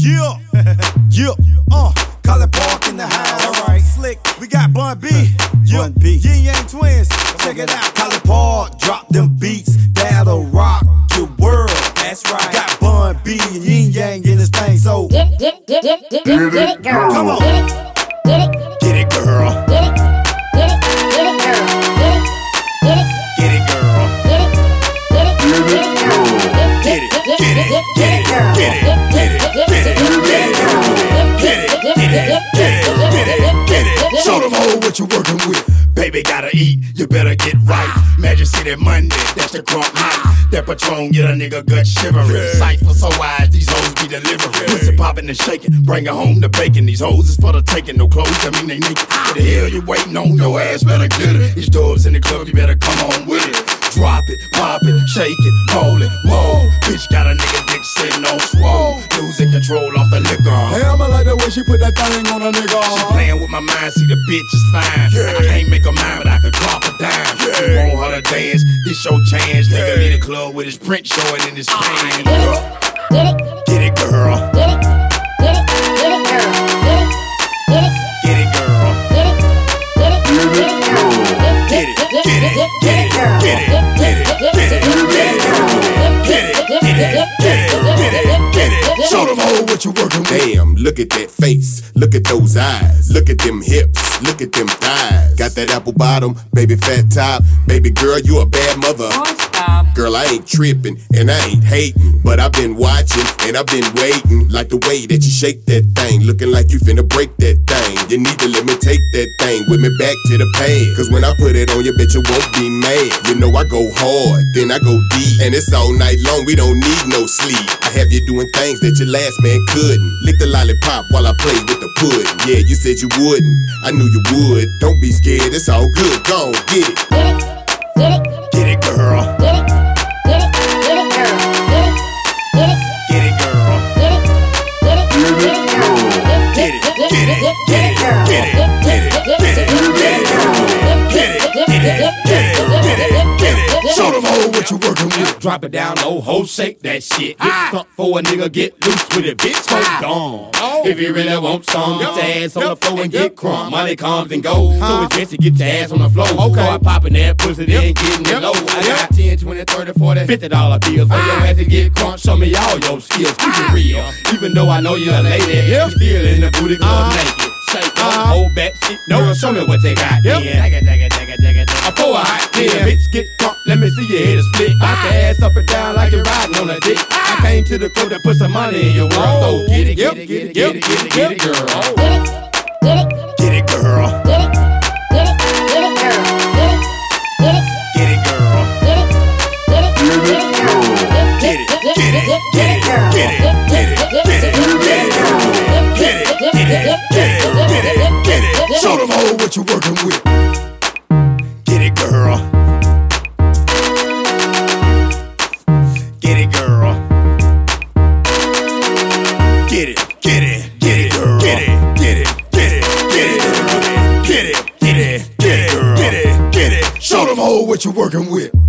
Yeah, yeah, College Park in the house. Alright. Slick, we got Bun B. Yeah, Bun B. Yin Yang Twins. Check it out. College Park, drop them beats that'll rock your world. That's right. Got Bun B and Yin Yang in this thing, so Get it, girl. come on. Get it, Get it, girl. get it, get it, get it, girl. Get it, Get it, girl. get it, get it, get it, girl. Get it, get it, get it, get it, get it, get it, get it, get it. Show them all what you're working with. Baby gotta eat, you better get right. Magic City Monday, that's the crunk night. That Patron get a nigga gut shivering. Sight for so wide, these hoes be delivering. Pussy popping and shaking, bring her home to bacon. These hoes is for the taking, no clothes, I mean they naked. What the hell you waiting on? Your ass better get it. These doors in the club, you better come on with it. Drop it, pop it, shake it, hold it, whoa. Bitch got a nigga dick sitting on swole. Losing control off the liquor. Hey, I'ma like the way she put that thing on a nigga. She playing with my mind, see the bitch is fine. I can't make her mine, but I could drop her dime. You want her to dance, this your chance. Nigga in the club with his print showing in his pants. get it, Get it, girl. get it, get it, get it, girl. Get it, Get it, girl. get it, get it, get it, girl. Get it, get it, get it, get it, get it, get it, get it, get it, get it. Show them all what you're working with. Damn, look at that face, look at those eyes, look at them hips, look at them thighs. Got that apple bottom, baby fat top, baby girl, you a bad mother. Girl, I ain't tripping and I ain't hating, but I've been watching and I've been waiting. Like the way that you shake that thing, looking like you finna break that thing. You need to let me take that thing with me back to the pad. Cause when I put it on you, bitch, you won't be mad. You know I go hard, then I go deep, and it's all night long, we don't need no sleep. I have you doing things that your last man couldn't. Lick the lollipop while I play with the pudding. Yeah, you said you wouldn't, I knew you would. Don't be scared, it's all good, go on, get it. get it, Get it, girl. get it, get it, get it, girl. Get it, Get it, girl. get it, get it, get it, girl. Get it, get it, get it, get it, get it, get it, get it, get it, get it. Show them all what you're working with. Drop it down low, ho, shake that shit. Get stuck for a nigga, get loose with it, bitch, hold on. If you really want some, get your ass on the floor and get crunk. Money comes and goes, so it's best to get your ass on the floor. Start popping that pussy, then getting it low. I got 10, 20, 30, 40, $50 bills for your ass to get crunk. Show me all your skills, keep it real. Even though I know you're a lady, you still in the booty club naked. Shake up, hold back, shit, no, show me what they got, then. For a hot damn, bitch, get crunk, let me see your head split. Bounce your ass up and down like you're riding on a dick. I came to the club to put some money in your world, so get it, get it, get it, get it, get it, get it, girl. Get it, girl. get it, get it, get it, girl. Get it, girl. Get it, get it, get it, girl. Get it, get it, get it, get it, get it, get it, get it, get it, get it, get it, get it. Show them all what you're working with. Get it, girl. Get it, girl. Get it, get it, get it, girl. Get it, get it, get it, get it, get it, get it, get it, get it, get it. Show them all what you're working with.